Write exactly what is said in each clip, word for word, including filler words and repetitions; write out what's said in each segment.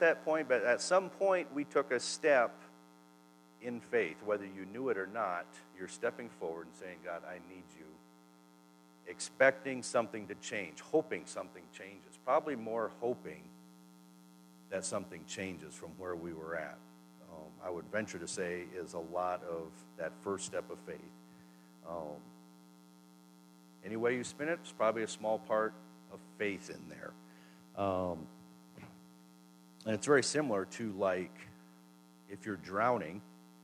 that point, but at some point we took a step in faith. Whether you knew it or not, you're stepping forward and saying, God, I need you. Expecting something to change, hoping something changes. Probably more hoping that something changes from where we were at. Um, I would venture to say is a lot of that first step of faith. Um, any way you spin it, it's probably a small part of faith in there. Um, and it's very similar to, like, if you're drowning,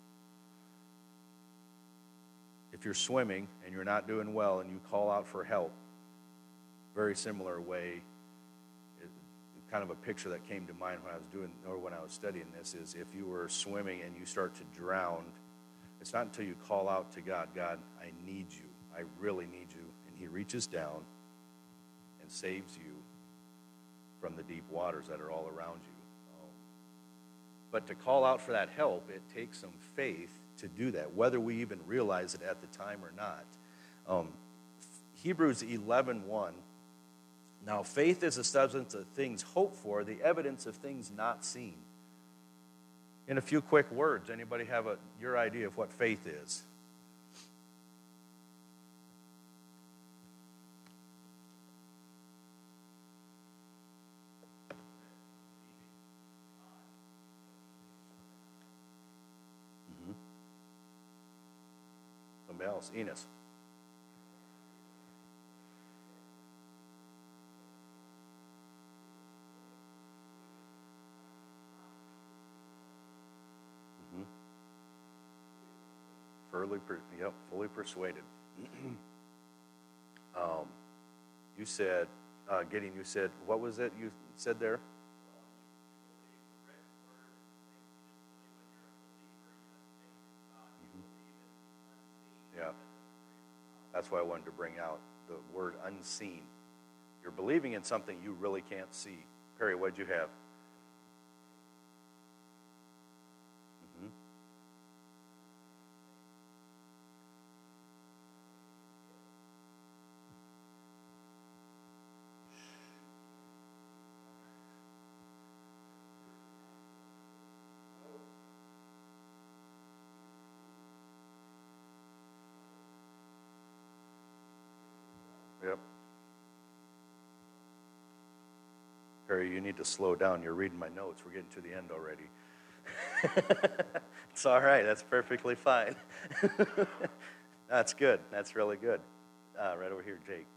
if you're swimming and you're not doing well and you call out for help, very similar way, it, kind of a picture that came to mind when I was doing, or when I was studying this, is if you were swimming and you start to drown, it's not until you call out to God, God, I need you, I really need you, and he reaches down and saves you from the deep waters that are all around you. Um, but to call out for that help, it takes some faith to do that, whether we even realize it at the time or not. Um, Hebrews eleven one. Now, faith is the substance of things hoped for, the evidence of things not seen. In a few quick words, anybody have a your idea of what faith is? Somebody else, Enos. Mm-hmm. Fully, per, yep, fully persuaded. um, you said, uh, Gideon, you said, what was it you said there? Yeah, that's why I wanted to bring out the word unseen. You're believing in something you really can't see. Perry, what'd you have? Mm-hmm. Yep. Perry, you need to slow down. You're reading my notes. We're getting to the end already. It's all right. That's perfectly fine. That's good. That's really good. Uh, right over here, Jake.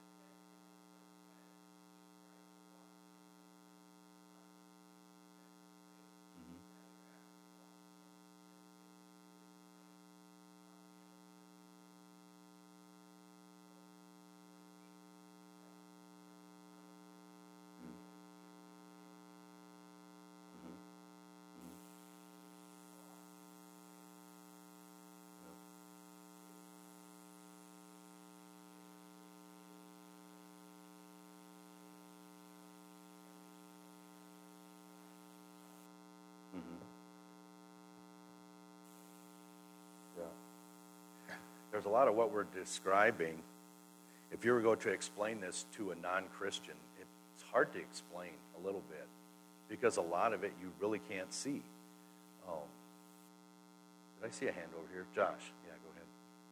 There's a lot of what we're describing. If you were going to explain this to a non-Christian, it's hard to explain a little bit because a lot of it you really can't see. Um, did I see a hand over here? Josh, yeah, go ahead.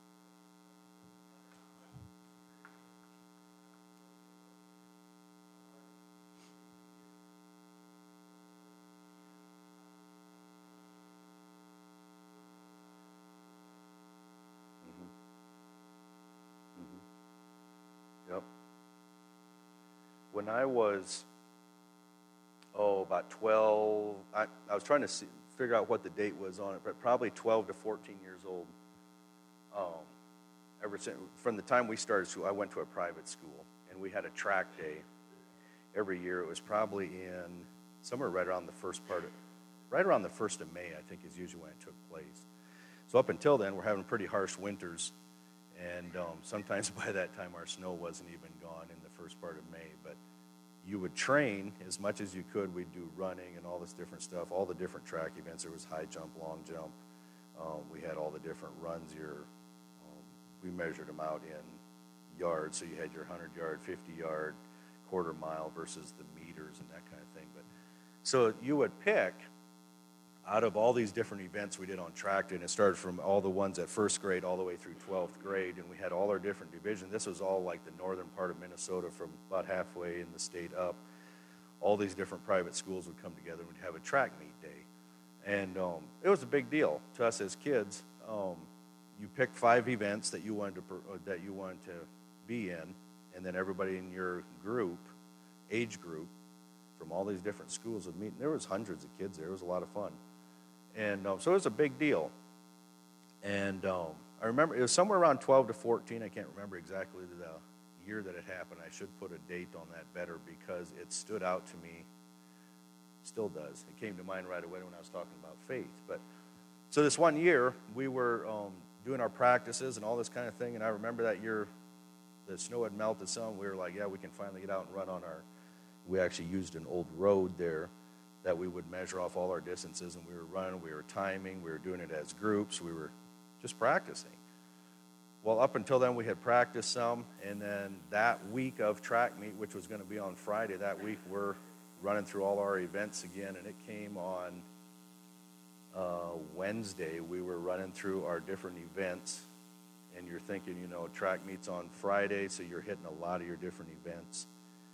Yep. When I was, oh, about twelve, I, I was trying to see, figure out what the date was on it, but probably twelve to fourteen years old. Um, ever since, from the time we started school, I went to a private school, and we had a track day every year. It was probably in somewhere right around the first part of, right around the first of May, I think is usually when it took place. So up until then, we're having pretty harsh winters. And um, sometimes by that time, our snow wasn't even gone in the first part of May. But you would train as much as you could. We'd do running and all this different stuff, all the different track events. There was high jump, long jump. Um, we had all the different runs. Your, um, we measured them out in yards. So you had your one hundred yard, fifty yard, quarter mile versus the meters and that kind of thing. But So you would pick out of all these different events we did on track day, and it started from all the ones at first grade all the way through twelfth grade, and we had all our different divisions. This was all like the northern part of Minnesota from about halfway in the state up. All these different private schools would come together and we'd have a track meet day. And um, it was a big deal to us as kids. Um, you picked five events that you wanted to uh, that you wanted to be in, and then everybody in your group, age group, from all these different schools would meet. And there was hundreds of kids there. It was a lot of fun. And um, so it was a big deal. And um, I remember it was somewhere around twelve to fourteen. I can't remember exactly the year that it happened. I should put a date on that better because it stood out to me. Still does. It came to mind right away when I was talking about faith. But so this one year, we were um, doing our practices and all this kind of thing. And I remember that year, the snow had melted some. We were like, yeah, we can finally get out and run on our. We actually used an old road there that we would measure off all our distances, and we were running, we were timing, we were doing it as groups, we were just practicing. Well, up until then, we had practiced some, and then that week of track meet, which was going to be on Friday, that week we're running through all our events again, and it came on uh, Wednesday. We were running through our different events, and you're thinking, you know, track meet's on Friday, so you're hitting a lot of your different events.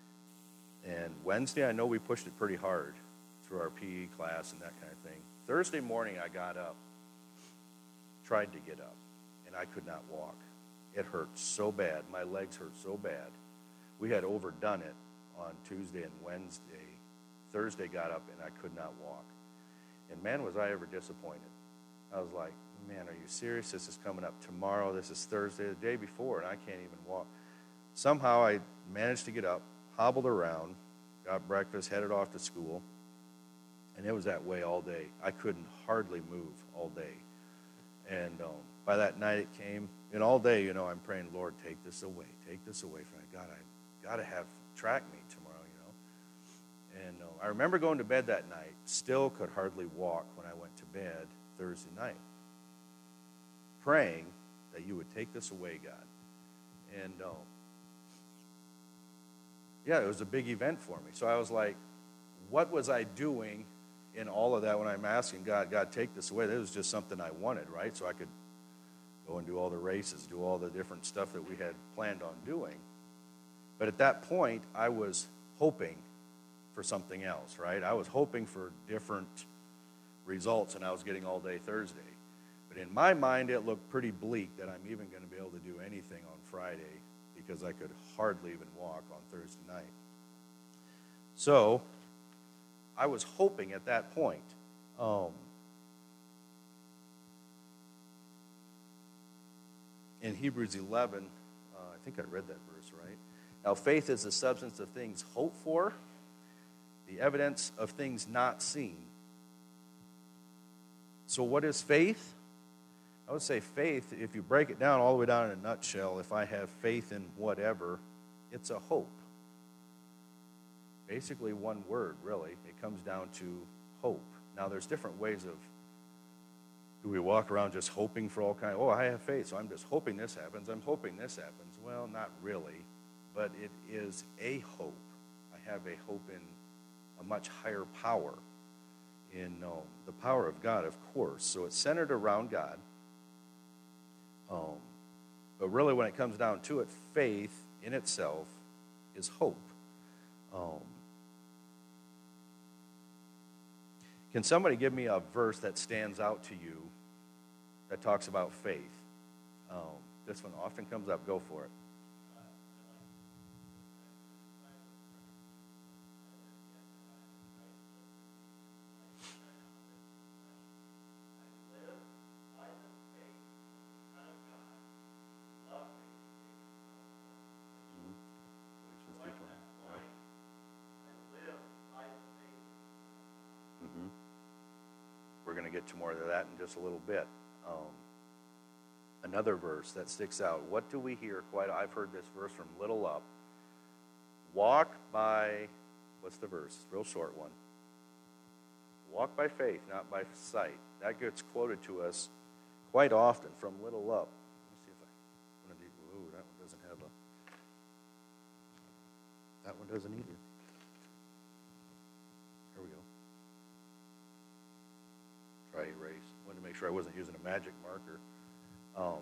And Wednesday, I know we pushed it pretty hard through our P E class and that kind of thing. Thursday morning, I got up, tried to get up, and I could not walk. It hurt so bad. My legs hurt so bad. We had overdone it on Tuesday and Wednesday. Thursday got up, and I could not walk. And man, was I ever disappointed. I was like, man, are you serious? This is coming up tomorrow. This is Thursday, the day before, and I can't even walk. Somehow I managed to get up, hobbled around, got breakfast, headed off to school. And it was that way all day. I couldn't hardly move all day. And um, by that night it came, and all day, you know, I'm praying, Lord, take this away. Take this away from me. God, I got to have track meet tomorrow, you know. And uh, I remember going to bed that night, still could hardly walk when I went to bed Thursday night, praying that you would take this away, God. And um, yeah, it was a big event for me. So I was like, what was I doing in all of that when I'm asking God, God, take this away? That was just something I wanted, right? So I could go and do all the races, do all the different stuff that we had planned on doing. But at that point, I was hoping for something else, right? I was hoping for different results, and I was getting all day Thursday. But in my mind, it looked pretty bleak that I'm even going to be able to do anything on Friday because I could hardly even walk on Thursday night. So I was hoping at that point. Um, in Hebrews eleven, uh, I think I read that verse, right? Now, faith is the substance of things hoped for, the evidence of things not seen. So what is faith? I would say faith, if you break it down all the way down in a nutshell, if I have faith in whatever, it's a hope. Basically one word, really. It comes down to hope. Now, there's different ways of, do we walk around just hoping for all kinds of, oh, I have faith, so I'm just hoping this happens, I'm hoping this happens. Well, not really, but it is a hope. I have a hope in a much higher power, in um, the power of God, of course. So it's centered around God. Um, but really, when it comes down to it, faith in itself is hope. Um, Can somebody give me a verse that stands out to you that talks about faith? Um, this one often comes up. Go for it. We're going to get to more of that in just a little bit. Um, another verse that sticks out. What do we hear quite? I've heard this verse from little up. Walk by, what's the verse? Real short one. Walk by faith, not by sight. That gets quoted to us quite often from little up. Let me see if I, one of these, ooh, that one doesn't have a, that one doesn't either. Here we go. sure I wasn't using a magic marker. Um,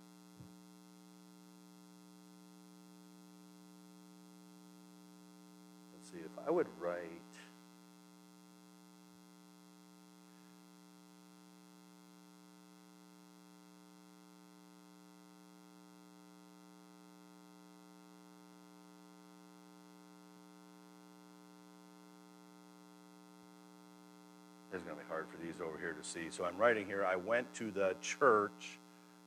let's see, if I would write, it's going to be hard for these over here to see. So I'm writing here, I went to the church.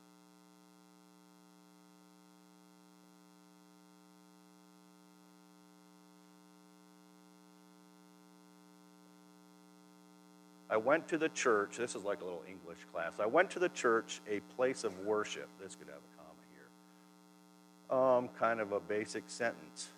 I went to the church. This is like a little English class. I went to the church, a place of worship. This could have a comma here. Um, kind of a basic sentence.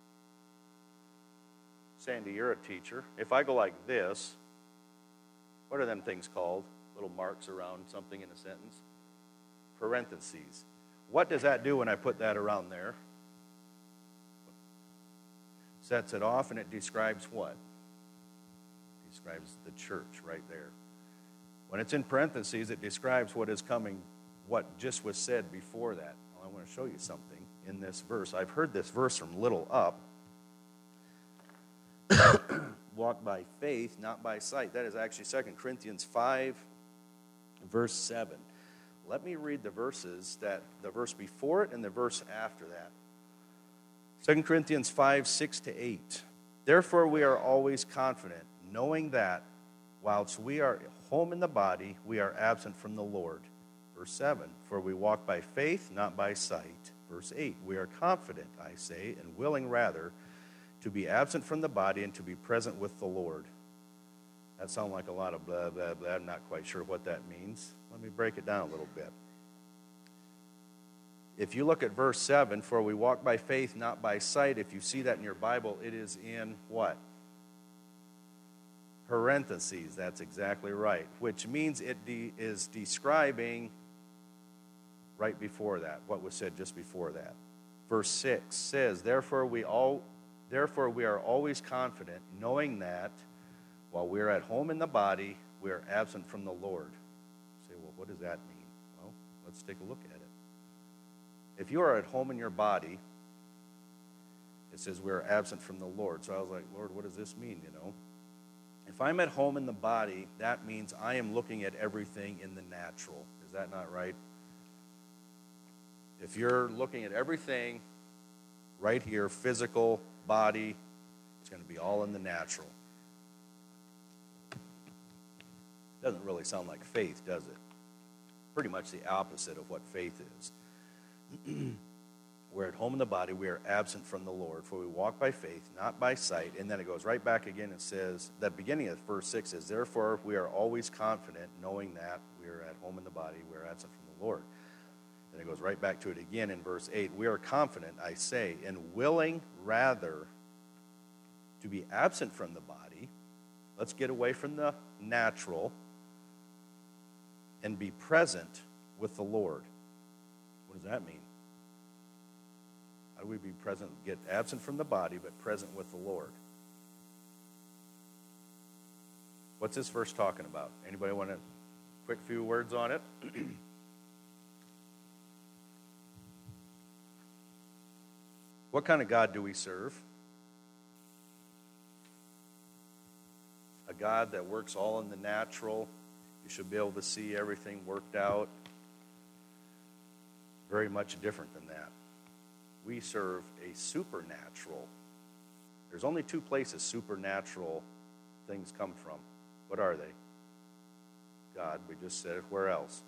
Sandy, you're a teacher. If I go like this, what are them things called? Little marks around something in a sentence? Parentheses. What does that do when I put that around there? Sets it off, and it describes what? It describes the church right there. When it's in parentheses, it describes what is coming, what just was said before that. Well, I want to show you something in this verse. I've heard this verse from little up. Walk by faith, not by sight. That is actually Second Corinthians five, verse seven. Let me read the verses, that the verse before it and the verse after that. Second Corinthians five, six to eight. Therefore we are always confident, knowing that whilst we are home in the body, we are absent from the Lord. Verse seven, for we walk by faith, not by sight. Verse eight, we are confident, I say, and willing rather, to be absent from the body and to be present with the Lord. That sounds like a lot of blah, blah, blah. I'm not quite sure what that means. Let me break it down a little bit. If you look at verse seven, for we walk by faith, not by sight, if you see that in your Bible, it is in what? Parentheses. That's exactly right, which means it de- is describing right before that, what was said just before that. Verse six says, Therefore we all... Therefore, we are always confident, knowing that while we are at home in the body, we are absent from the Lord. You say, well, what does that mean? Well, let's take a look at it. If you are at home in your body, it says we are absent from the Lord. So I was like, Lord, what does this mean, you know? If I'm at home in the body, that means I am looking at everything in the natural. Is that not right? If you're looking at everything right here, physical, body, it's going to be all in the natural. Doesn't really sound like faith, does it? Pretty much the opposite of what faith is. We're at home in the body, we are absent from the Lord, for we walk by faith, not by sight. And then it goes right back again and says, that beginning of verse six says, Therefore we are always confident, knowing that we are at home in the body, we are absent from the Lord. Then it goes right back to it again in verse eight. We are confident, I say, and willing rather to be absent from the body. Let's get away from the natural and be present with the Lord. What does that mean? How do we be present, get absent from the body, but present with the Lord? What's this verse talking about? Anybody want a quick few words on it? What kind of God do we serve? A God that works all in the natural. You should be able to see everything worked out. Very much different than that. We serve a supernatural. There's only two places supernatural things come from. What are they? God, we just said it. Where else?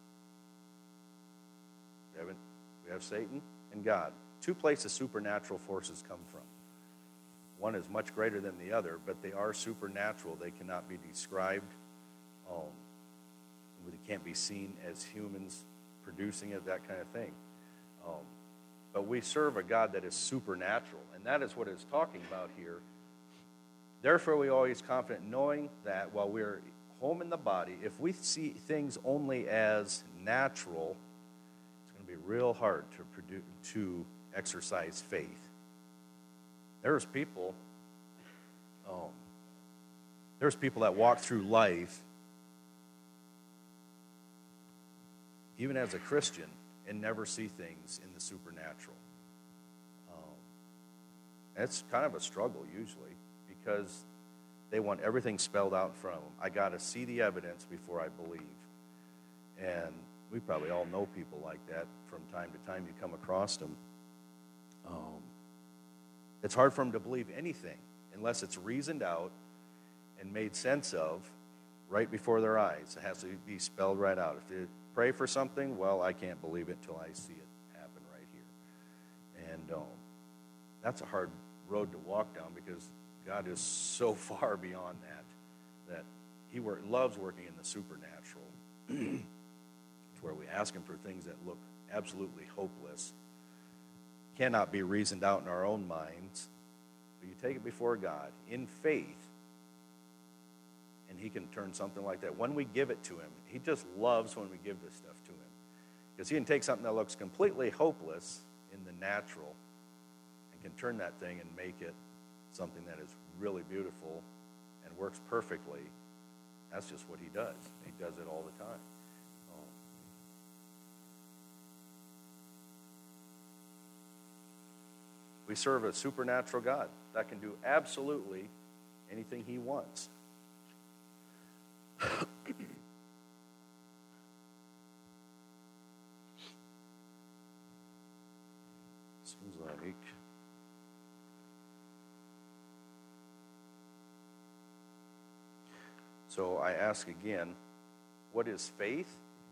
We haven't, we have Satan and God. Two places supernatural forces come from. One is much greater than the other, but they are supernatural. They cannot be described. Um, they can't be seen as humans producing it, that kind of thing. Um, but we serve a God that is supernatural, and that is what it's talking about here. Therefore, we are always confident, knowing that while we're home in the body, if we see things only as natural, it's going to be real hard to produce, to exercise faith. There's people, um, there's people that walk through life even as a Christian, and never see things in the supernatural. Um, it's kind of a struggle usually because they want everything spelled out in front of them. I got to see the evidence before I believe. And we probably all know people like that from time to time. You come across them. Um, it's hard for them to believe anything unless it's reasoned out and made sense of right before their eyes. It has to be spelled right out. If they pray for something, well, I can't believe it until I see it happen right here. And um, that's a hard road to walk down because God is so far beyond that, that he work, loves working in the supernatural. It's where we ask him for things that look absolutely hopeless, cannot be reasoned out in our own minds, but you take it before God in faith, and he can turn something like that. When we give it to him, he just loves when we give this stuff to him, because he can take something that looks completely hopeless in the natural and can turn that thing and make it something that is really beautiful and works perfectly. That's just what he does. He does it all the time. Um, we serve a supernatural God that can do absolutely anything he wants. Seems like so I ask again, what is faith?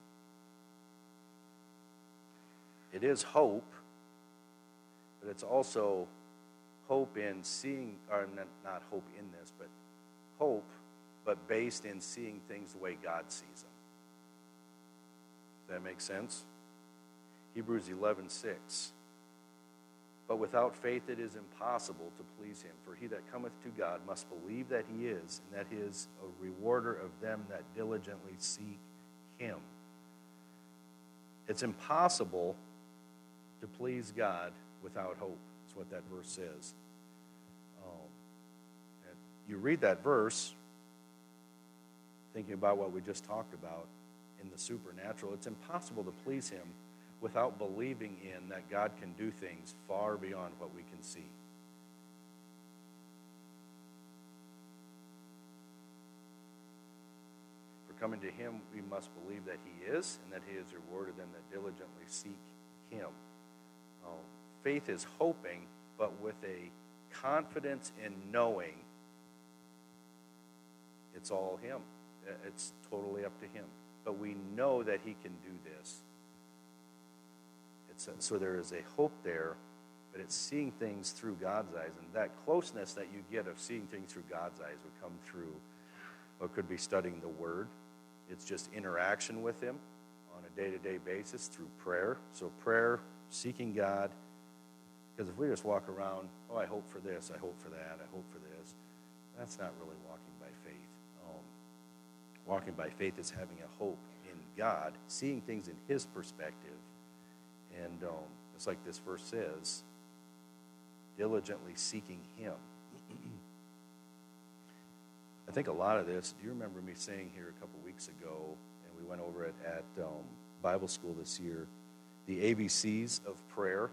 It is hope, but it's also hope in seeing, or not hope in this, but hope, but based in seeing things the way God sees them. Does that make sense? Hebrews eleven six. But without faith it is impossible to please him. For he that cometh to God must believe that he is, and that he is a rewarder of them that diligently seek him. It's impossible to please God without hope. That's what that verse says. Um, and you read that verse, thinking about what we just talked about in the supernatural. It's impossible to please him without believing in that God can do things far beyond what we can see. For coming to him, we must believe that he is, and that he has rewarded them that diligently seek him. Um, faith is hoping, but with a confidence in knowing it's all him. It's totally up to him. But we know that he can do this. It's a, so there is a hope there, but it's seeing things through God's eyes. And that closeness that you get of seeing things through God's eyes would come through what could be studying the Word. It's just interaction with him on a day-to-day basis through prayer. So prayer, seeking God. Because if we just walk around, oh, I hope for this, I hope for that, I hope for this, that's not really walking by faith. Um, walking by faith is having a hope in God, seeing things in his perspective. And um, it's like this verse says, diligently seeking him. I think a lot of this, do you remember me saying here a couple weeks ago, and we went over it at um, Bible school this year, the A B Cs of prayer.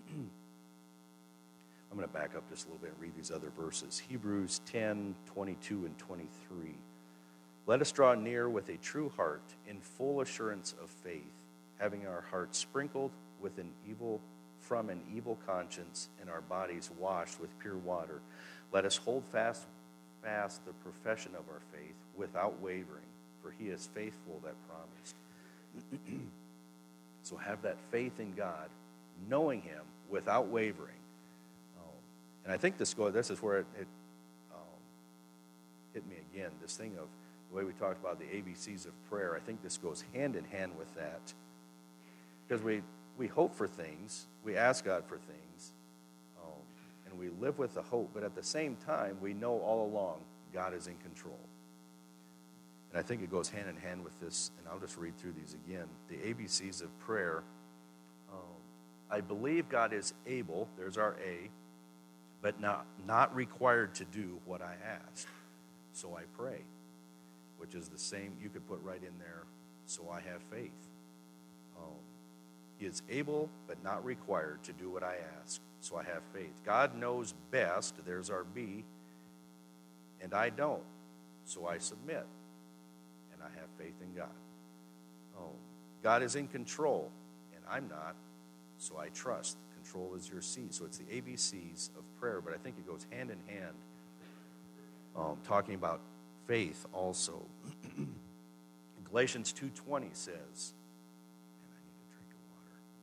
I'm going to back up just a little bit and read these other verses. Hebrews ten, twenty-two and twenty-three. Let us draw near with a true heart in full assurance of faith, having our hearts sprinkled with an evil from an evil conscience and our bodies washed with pure water. Let us hold fast fast the profession of our faith without wavering, for he is faithful that promised. So have that faith in God, knowing him without wavering. Um, and I think this go. This is where it, it um, hit me again. This thing of the way we talked about the A B Cs of prayer. I think this goes hand in hand with that, because we we hope for things, we ask God for things, um, and we live with the hope. But at the same time, we know all along God is in control. And I think it goes hand in hand with this, and I'll just read through these again. The A B Cs of prayer. Um, I believe God is able, there's our A, but not, not required to do what I ask. So I pray, which is the same, you could put right in there, so I have faith. Um, he is able but not required to do what I ask, so I have faith. God knows best, there's our B, and I don't, so I submit, and I have faith in God. Um, God is in control, and I'm not, so I trust. Control is your C. So it's the A B Cs of prayer, but I think it goes hand in hand, um, talking about faith also. Galatians two twenty says, and I need to drink of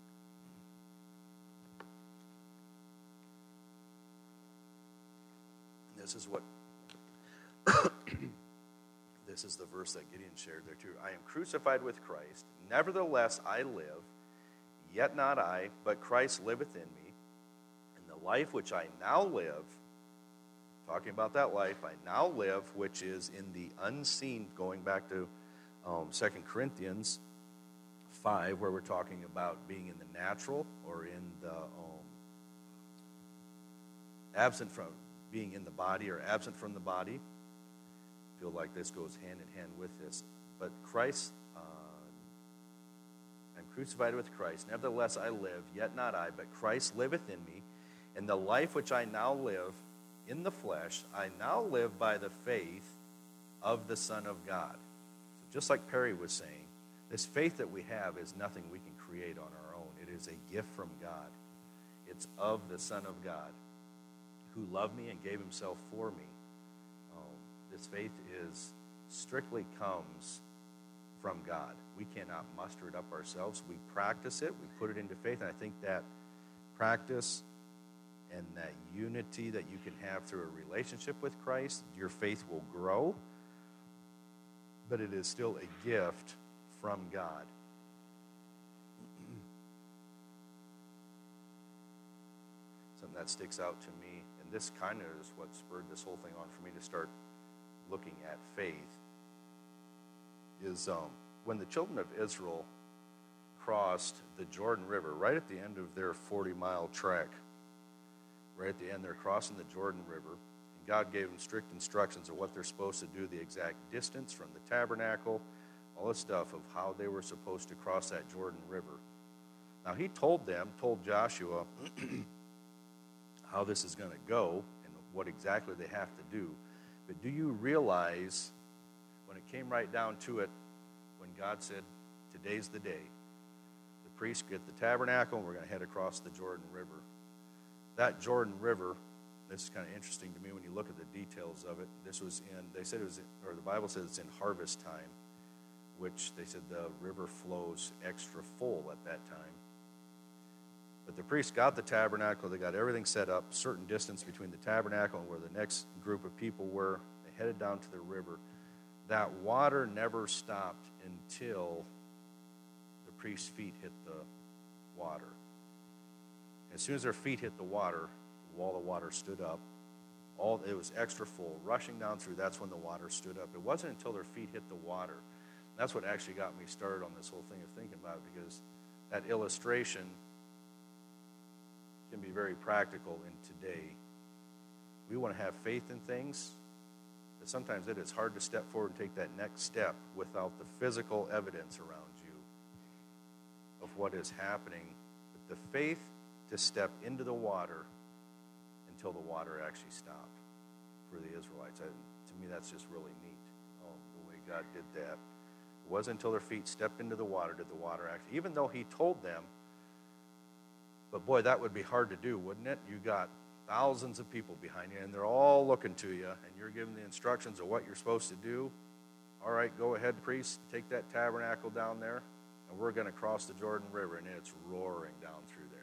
water. This is what, this is the verse that Gideon shared there too. I am crucified with Christ. Nevertheless, I live. Yet not I, but Christ liveth in me. And the life which I now live, talking about that life, I now live, which is in the unseen, going back to um, Second Corinthians five, where we're talking about being in the natural or in the um, absent from, being in the body or absent from the body. I feel like this goes hand in hand with this. But Christ, uh, I'm crucified with Christ. Nevertheless I live, yet not I, but Christ liveth in me. And the life which I now live in the flesh, I now live by the faith of the Son of God. So just like Perry was saying, this faith that we have is nothing we can create on our own. It is a gift from God. It's of the Son of God who loved me and gave himself for me. Um, this faith is strictly comes from God. We cannot muster it up ourselves. We practice it. We put it into faith. And I think that practice and that unity that you can have through a relationship with Christ, your faith will grow, but it is still a gift from God. Something that sticks out to me, and this kind of is what spurred this whole thing on for me to start looking at faith, is um, when the children of Israel crossed the Jordan River, right at the end of their forty-mile trek, right at the end, they're crossing the Jordan River, and God gave them strict instructions of what they're supposed to do, the exact distance from the tabernacle, all this stuff of how they were supposed to cross that Jordan River. Now, he told them, told Joshua, how this is going to go and what exactly they have to do. But do you realize when it came right down to it, when God said, today's the day, the priests get the tabernacle and we're going to head across the Jordan River. That Jordan River, this is kind of interesting to me when you look at the details of it. This was in, they said it was, in, or the Bible says it's in harvest time, which they said the river flows extra full at that time. But the priests got the tabernacle, they got everything set up, certain distance between the tabernacle and where the next group of people were. They headed down to the river. That water never stopped until the priest's feet hit the water. As soon as their feet hit the water, the wall of water stood up. All it was extra full, rushing down through. That's when the water stood up. It wasn't until their feet hit the water. That's what actually got me started on this whole thing of thinking about it, because that illustration can be very practical in today. We want to have faith in things, but sometimes it is hard to step forward and take that next step without the physical evidence around you of what is happening. But the faith to step into the water until the water actually stopped for the Israelites. I, to me, that's just really neat, um, the way God did that. It wasn't until their feet stepped into the water did the water actually, even though he told them. But boy, that would be hard to do, wouldn't it? You got thousands of people behind you, and they're all looking to you, and you're giving the instructions of what you're supposed to do. All right, go ahead, priest, take that tabernacle down there, and we're going to cross the Jordan River, and it's roaring down through there.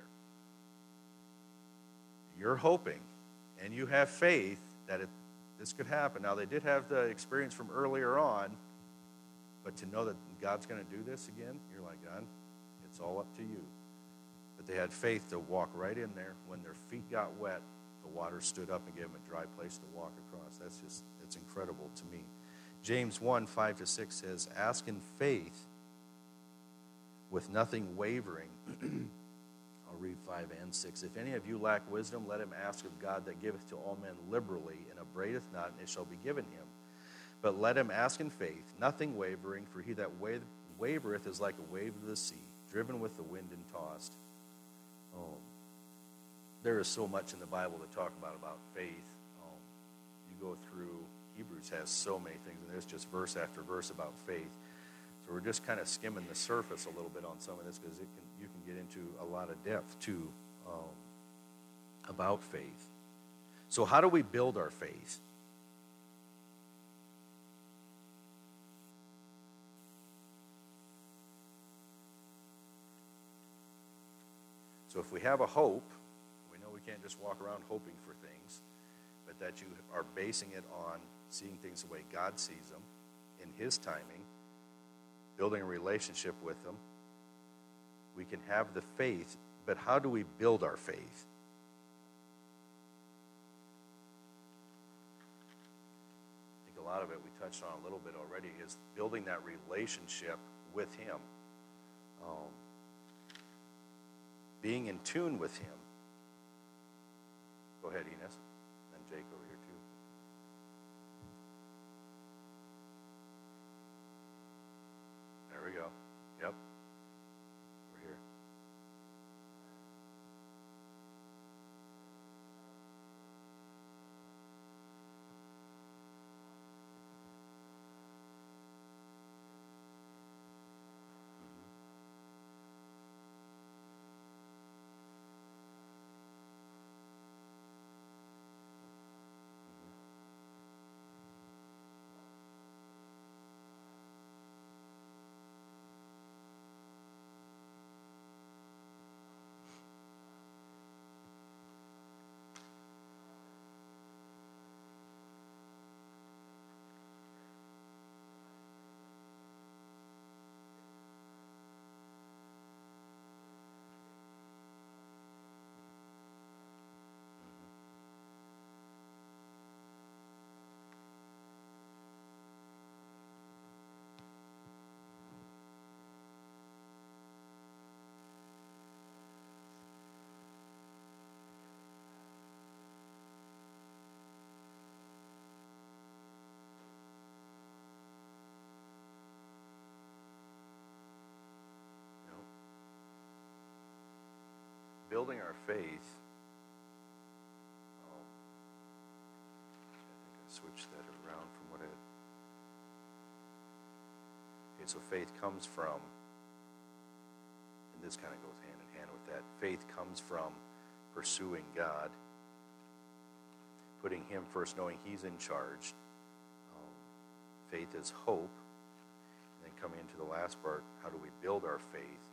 You're hoping, and you have faith that it, this could happen. Now, they did have the experience from earlier on, but to know that God's going to do this again, you're like, God, it's all up to you. But they had faith to walk right in there. When their feet got wet, the water stood up and gave them a dry place to walk across. That's just, it's incredible to me. James one, five to six says, ask in faith with nothing wavering. I'll read five and six. If any of you lack wisdom, let him ask of God that giveth to all men liberally, and upbraideth not, and it shall be given him. But let him ask in faith, nothing wavering, for he that wavereth is like a wave of the sea, driven with the wind and tossed. Um, there is so much in the Bible to talk about about faith. Um, you go through, Hebrews has so many things, and there's just verse after verse about faith. So we're just kind of skimming the surface a little bit on some of this because it can, you can get into a lot of depth too um, about faith. So how do we build our faith? So if we have a hope, we know we can't just walk around hoping for things, but that you are basing it on seeing things the way God sees them in his timing, building a relationship with him. We can have the faith, but how do we build our faith? I think a lot of it we touched on a little bit already is building that relationship with him. Um, being in tune with him. Go ahead, Enos, and Jake over here too. There we go. Yep. We're here. Building our faith, um, I think I switched that around from what I had. Okay, so faith comes from, and this kind of goes hand in hand with that, faith comes from pursuing God, putting him first, knowing he's in charge. Um, faith is hope. And then coming into the last part, how do we build our faith?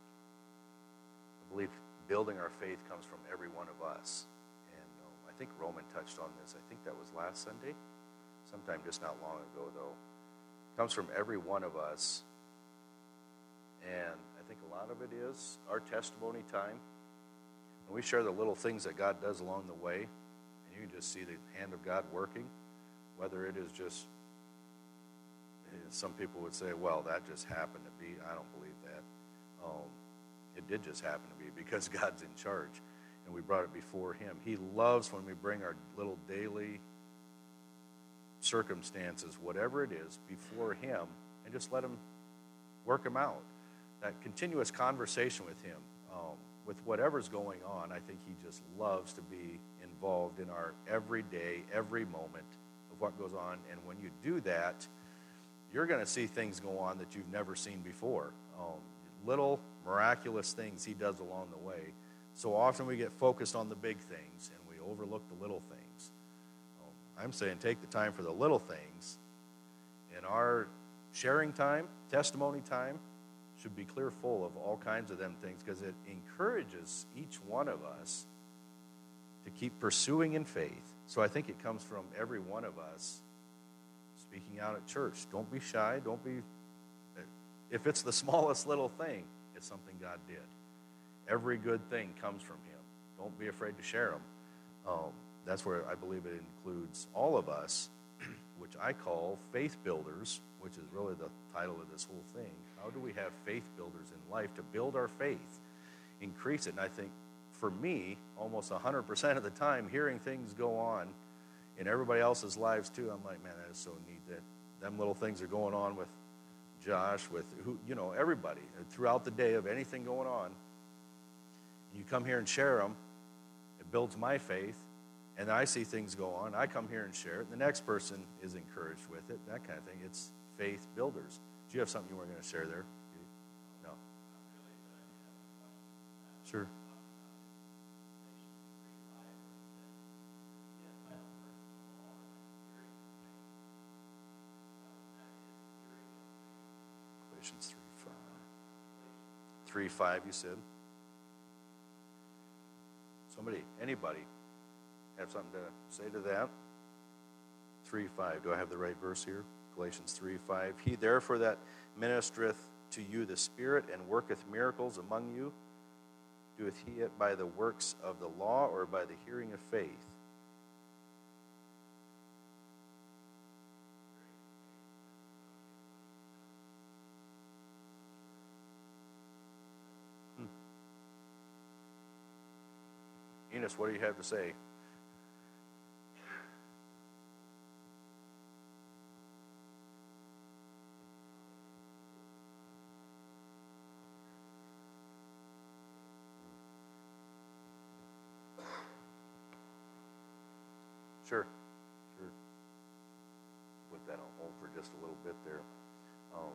I believe building our faith comes from every one of us. And um, I think Roman touched on this. I think that was last Sunday, sometime just not long ago, though. It comes from every one of us. And I think a lot of it is our testimony time. And we share the little things that God does along the way. And you can just see the hand of God working, whether it is just, some people would say, well, that just happened to be. I don't believe that. Um, It did just happen to be because God's in charge, and we brought it before him. He loves when we bring our little daily circumstances, whatever it is, before him, and just let him work them out. That continuous conversation with him, um, with whatever's going on, I think he just loves to be involved in our everyday, every moment of what goes on. And when you do that, you're going to see things go on that you've never seen before. Um, little miraculous things he does along the way. So often we get focused on the big things and we overlook the little things. Um, I'm saying take the time for the little things. And our sharing time, testimony time, should be clear full of all kinds of them things because it encourages each one of us to keep pursuing in faith. So I think it comes from every one of us speaking out at church. Don't be shy. Don't be... If it's the smallest little thing, it's something God did. Every good thing comes from him. Don't be afraid to share them. Um, that's where I believe it includes all of us, which I call faith builders, which is really the title of this whole thing. How do we have faith builders in life to build our faith, increase it? And I think for me, almost one hundred percent of the time, hearing things go on in everybody else's lives too, I'm like, man, that is so neat that them little things are going on with Josh, with who, you know, everybody throughout the day of anything going on. You come here and share them. It builds my faith. And I see things go on. I come here and share it. The next person is encouraged with it, that kind of thing. It's faith builders. Do you have something you were going to share there? No. Sure. Galatians three five. three five, you said? Somebody, anybody, have something to say to that? three five. Do I have the right verse here? Galatians three five. He therefore that ministereth to you the Spirit and worketh miracles among you, doeth he it by the works of the law or by the hearing of faith? Hmm. Enos, what do you have to say? Sure, sure. Put that on hold for just a little bit there. Um,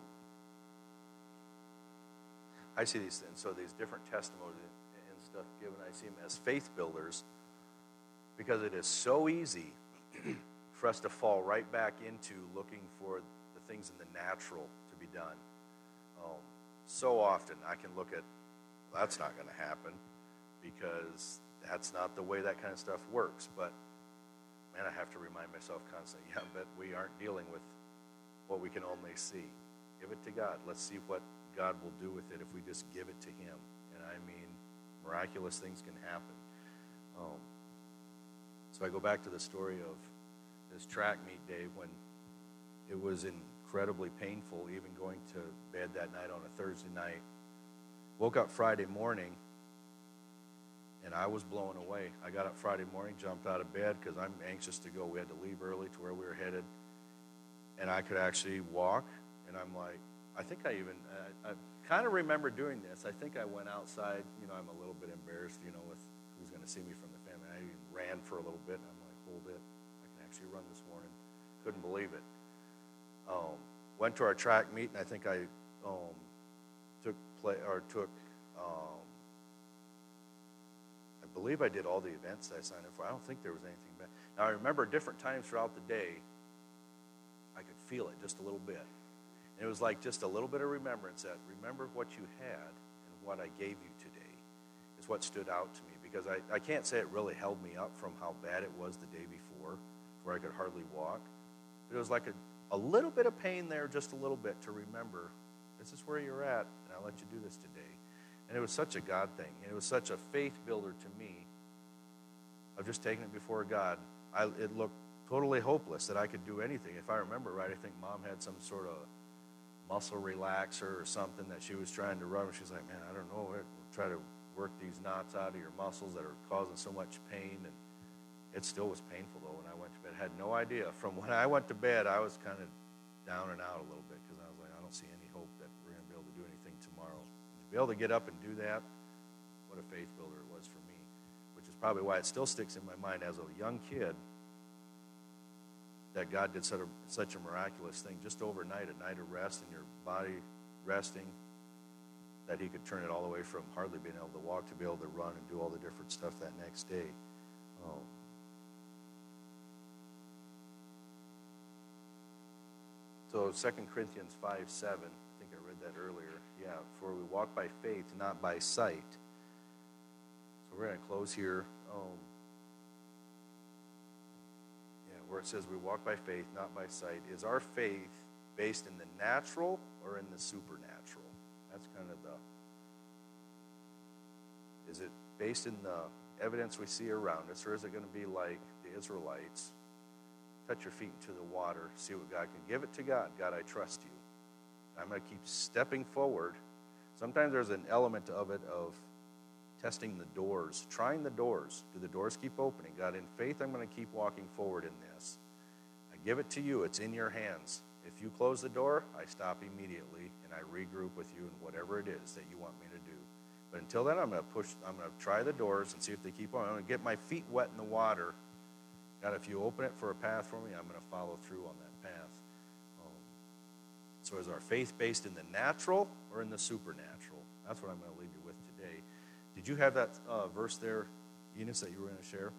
I see these things, so these different testimonies and stuff given, I see them as faith builders because it is so easy for us to fall right back into looking for the things in the natural to be done. Um, so often I can look at, well, that's not going to happen because that's not the way that kind of stuff works, but man, I have to remind myself constantly, yeah, but we aren't dealing with what we can only see. Give it to God. Let's see what God will do with it if we just give it to Him. And I mean, miraculous things can happen. Um, so I go back to the story of this track meet day when it was incredibly painful, even going to bed that night on a Thursday night. Woke up Friday morning, and I was blown away. I got up Friday morning, jumped out of bed because I'm anxious to go. We had to leave early to where we were headed. And I could actually walk. And I'm like, I think I even, I, I kind of remember doing this. I think I went outside. You know, I'm a little bit embarrassed, you know, with who's going to see me from the family. I even ran for a little bit. And I'm like, hold it. I can actually run this morning. Couldn't believe it. Um, went to our track meet, and I think I um, took play or took, um, I believe I did all the events that I signed up for. I don't think there was anything bad. Now, I remember different times throughout the day, I could feel it just a little bit. And it was like just a little bit of remembrance that remember what you had and what I gave you today is what stood out to me. Because I, I can't say it really held me up from how bad it was the day before, where I could hardly walk. But it was like a, a little bit of pain there, just a little bit, to remember this is where you're at, and I'll let you do this today. And it was such a God thing. And it was such a faith builder to me of just taking it before God. I, it looked totally hopeless that I could do anything. If I remember right, I think Mom had some sort of muscle relaxer or something that she was trying to run. She's like, man, I don't know. We'll try to work these knots out of your muscles that are causing so much pain. And it still was painful, though, when I went to bed. I had no idea. From when I went to bed, I was kind of down and out a little bit because I was like, I don't see any hope that we're going to be able to do anything tomorrow. To be able to get up and do that, what a faith builder it was for me, which is probably why it still sticks in my mind as a young kid that God did such a, such a miraculous thing just overnight, a night of rest and your body resting, that He could turn it all the way from hardly being able to walk to be able to run and do all the different stuff that next day. Um, so Second Corinthians five seven, I think I read that earlier. Yeah, for we walk by faith, not by sight. So we're going to close here. Um, where it says we walk by faith, not by sight. Is our faith based in the natural or in the supernatural? That's kind of the, is it based in the evidence we see around us, or is it going to be like the Israelites? Touch your feet into the water, see what God can. Give it to God. God, I trust you. I'm going to keep stepping forward. Sometimes there's an element of it of testing the doors, trying the doors. Do the doors keep opening? God, in faith, I'm going to keep walking forward in this. I give it to you. It's in your hands. If you close the door, I stop immediately and I regroup with you in whatever it is that you want me to do. But until then, I'm going to push, I'm going to try the doors and see if they keep on. I'm going to get my feet wet in the water. God, if you open it for a path for me, I'm going to follow through on that path. Um, so is our faith based in the natural or in the supernatural? That's what I'm going to leave you with today. Did you have that uh, verse there, Enos, that you were going to share?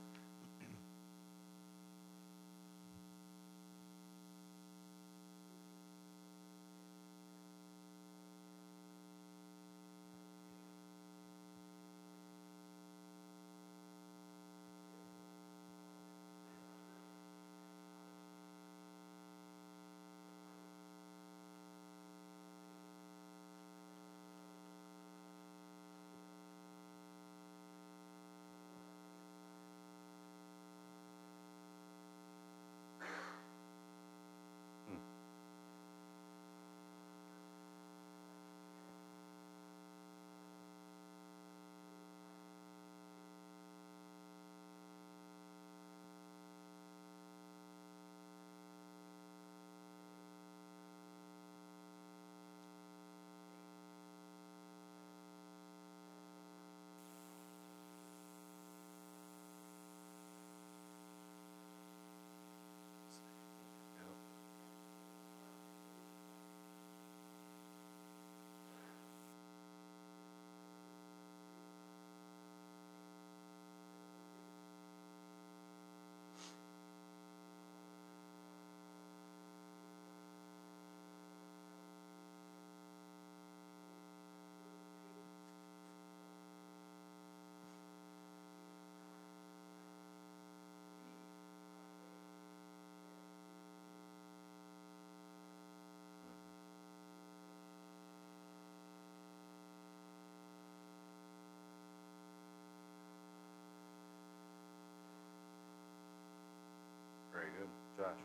Very good. Josh?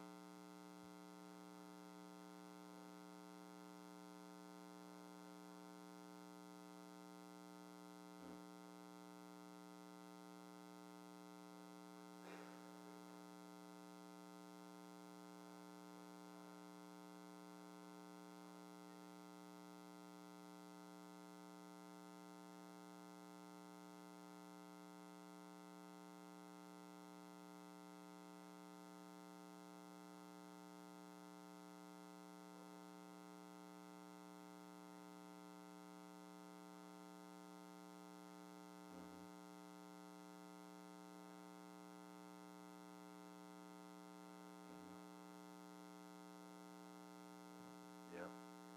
Yeah.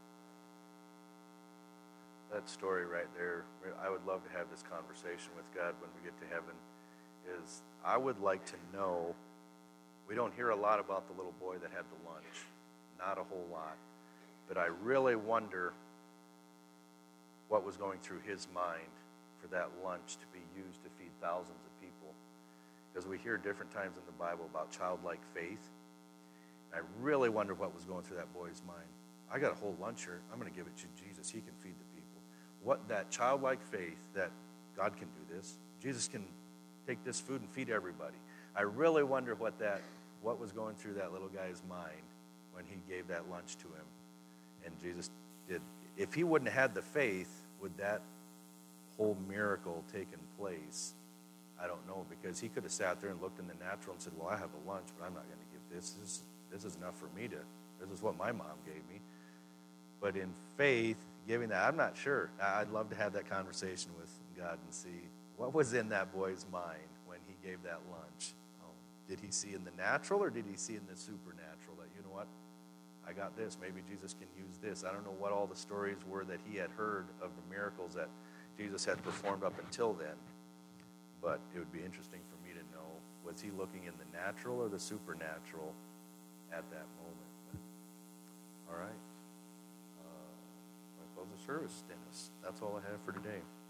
That story right there, I would love to have this conversation with God when we get to heaven, is I would like to know, we don't hear a lot about the little boy that had the lunch, not a whole lot, but I really wonder what was going through his mind for that lunch to be used to feed thousands of people. Because we hear different times in the Bible about childlike faith. I really wonder what was going through that boy's mind. I got a whole lunch here. I'm going to give it to Jesus. He can feed the people. What that childlike faith that God can do this. Jesus can take this food and feed everybody. I really wonder what that, what was going through that little guy's mind when he gave that lunch to him. And Jesus did. If he wouldn't have had the faith, would that whole miracle taken place? I don't know, because he could have sat there and looked in the natural and said, well, I have a lunch, but I'm not going to give this. This is, this is enough for me to, this is what my mom gave me. But in faith, giving that, I'm not sure. I'd love to have that conversation with God and see what was in that boy's mind when he gave that lunch. Um, did he see in the natural, or did he see in the supernatural that, you know what, I got this. Maybe Jesus can use this. I don't know what all the stories were that he had heard of the miracles that Jesus had performed up until then. But it would be interesting for me to know, was he looking in the natural or the supernatural at that moment? But, all right. Uh, I'll close the service, Dennis. That's all I have for today.